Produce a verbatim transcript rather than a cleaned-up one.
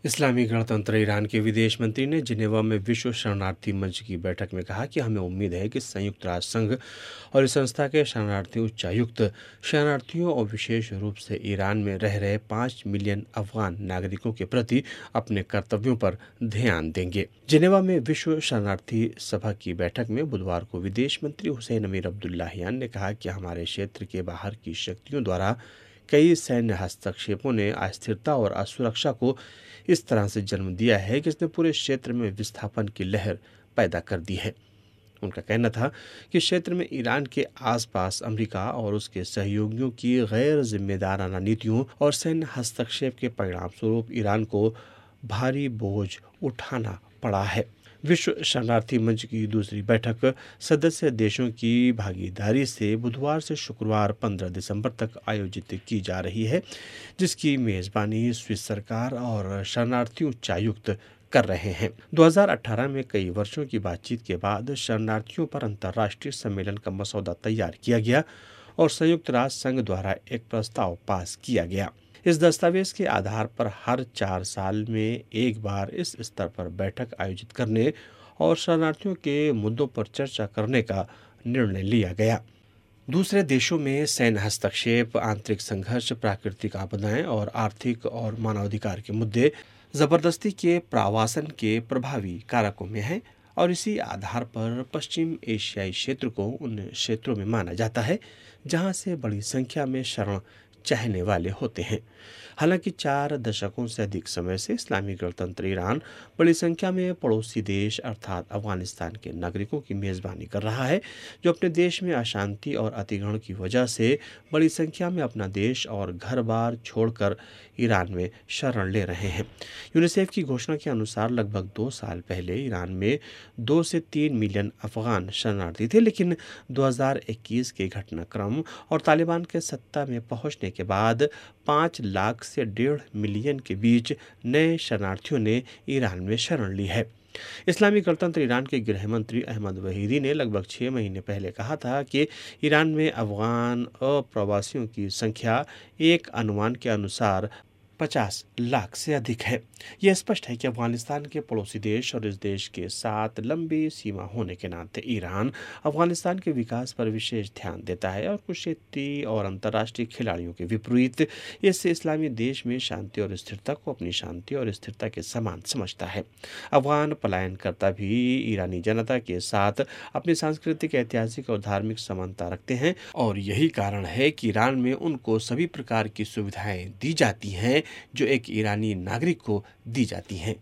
इस्लामी गणतंत्र ईरान के विदेश मंत्री ने जिनेवा में विश्व शरणार्थी मंच की बैठक में कहा कि हमें उम्मीद है कि संयुक्त राष्ट्र संघ और इस संस्था के शरणार्थी उच्चायुक्त शरणार्थियों और विशेष रूप से ईरान में रह रहे पाँच मिलियन अफगान नागरिकों के प्रति अपने कर्तव्यों पर ध्यान देंगे। जिनेवा में विश्व शरणार्थी सभा की बैठक में बुधवार को विदेश मंत्री हुसैन अमीर अब्दुल्लाहियान ने कहा कि हमारे क्षेत्र के बाहर की शक्तियों द्वारा कई सैन्य हस्तक्षेपों ने अस्थिरता और असुरक्षा को इस तरह से जन्म दिया है कि इसने पूरे क्षेत्र में विस्थापन की लहर पैदा कर दी है। उनका कहना था कि क्षेत्र में ईरान के आसपास अमेरिका और उसके सहयोगियों की गैर जिम्मेदाराना नीतियों और सैन्य हस्तक्षेप के परिणाम स्वरूप ईरान को भारी बोझ उठाना पड़ा है। विश्व शरणार्थी मंच की दूसरी बैठक सदस्य देशों की भागीदारी से बुधवार से शुक्रवार पंद्रह दिसंबर तक आयोजित की जा रही है, जिसकी मेजबानी स्विस सरकार और शरणार्थी उच्चायुक्त कर रहे हैं। दो हज़ार अठारह में कई वर्षों की बातचीत के बाद शरणार्थियों पर अंतर्राष्ट्रीय सम्मेलन का मसौदा तैयार किया गया और संयुक्त राष्ट्र संघ द्वारा एक प्रस्ताव पास किया गया। इस दस्तावेज के आधार पर हर चार साल में एक बार इस स्तर पर बैठक आयोजित करने और शरणार्थियों के मुद्दों पर चर्चा करने का निर्णय लिया गया। दूसरे देशों में सैन्य हस्तक्षेप, आंतरिक संघर्ष, प्राकृतिक आपदाएं और आर्थिक और मानवाधिकार के मुद्दे जबरदस्ती के प्रवासन के प्रभावी कारकों में हैं और इसी आधार पर पश्चिम एशियाई क्षेत्र को उन क्षेत्रों में माना जाता है जहां से बड़ी संख्या में शरण चाहने वाले होते हैं। हालांकि चार दशकों से अधिक समय से इस्लामी गणतंत्र ईरान बड़ी संख्या में पड़ोसी देश अर्थात अफगानिस्तान के नागरिकों की मेजबानी कर रहा है, जो अपने देश में अशांति और अतिग्रहण की वजह से बड़ी संख्या में अपना देश और घर बार छोड़कर ईरान में शरण ले रहे हैं। यूनिसेफ की घोषणा के अनुसार लगभग दो साल पहले ईरान में दो से तीन मिलियन अफगान शरणार्थी थे, लेकिन दो हज़ार इक्कीस के घटनाक्रम और तालिबान के सत्ता में पहुंचने के बाद पाँच लाख से डेढ़ मिलियन के बीच नए शरणार्थियों ने ईरान में शरण ली है। इस्लामी गणतंत्र ईरान के गृह मंत्री अहमद वहीदी ने लगभग छः महीने पहले कहा था कि ईरान में अफगान अप्रवासियों की संख्या एक अनुमान के अनुसार पचास लाख से अधिक है। यह स्पष्ट है कि अफगानिस्तान के पड़ोसी देश और इस देश के साथ लंबी सीमा होने के नाते ईरान अफगानिस्तान के विकास पर विशेष ध्यान देता है और कुछ क्षेत्रीय और अंतर्राष्ट्रीय खिलाड़ियों के विपरीत इससे इस्लामी देश में शांति और स्थिरता को अपनी शांति और स्थिरता के समान समझता है। अफगान पलायनकर्ता भी ईरानी जनता के साथ अपनी सांस्कृतिक, ऐतिहासिक और धार्मिक समानता रखते हैं और यही कारण है कि ईरान में उनको सभी प्रकार की सुविधाएं दी जाती हैं जो एक ईरानी नागरिक को दी जाती हैं।